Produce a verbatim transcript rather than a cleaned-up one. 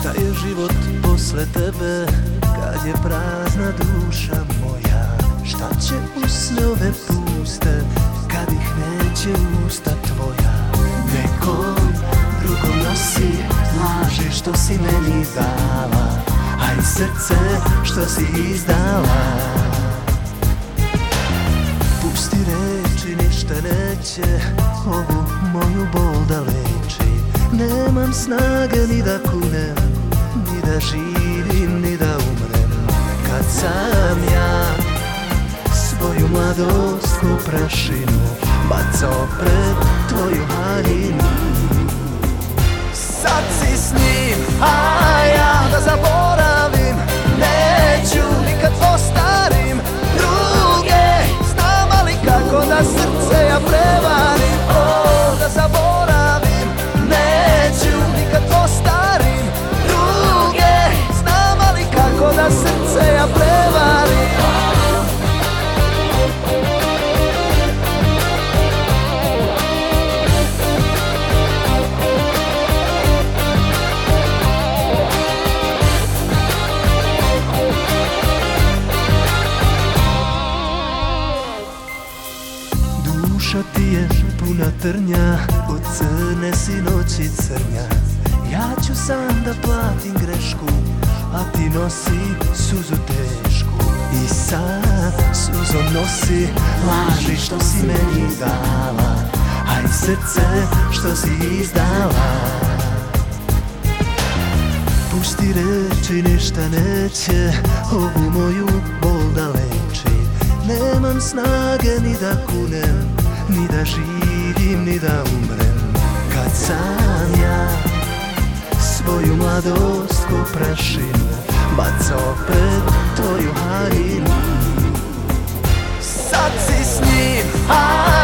Šta je život posle tebe, kad je prazna duša moja? Šta će u snove puste, kad ih neće usta tvoja? Nekom drugom nosi laži što si meni dala, a i srce što si izdala. Pusti reči, ništa neće ovu moju bol da leči. Nemam snage ni da kunem, ni da živim, ni da umrem. Kad sam ja svoju mladost ko prašinu bacao pred tvoju haljinu. Sad si s njim, a ja da zaboravim neću, nikad ostarim druge. Znam li kako da srce ja prevarim, o, da zaboravim neću, nikad ostarim druge. Znam li kako da srce ja prevarim. Duša ti je puna trnja, od crne si noći crnja. Ja ću sam da platim grešku, a ti nosi suzu tešku. I sad suzom nosi laži što si meni dala, a i srce što si izdala. Pusti reči, ništa neće ovu moju bol da leči. Nemam snage ni da kunem, ni da živim, ni da umrem. Kad sam ja svoju mladost ko prašinu bacao pred tvoju haljinu. Sad si s njim, a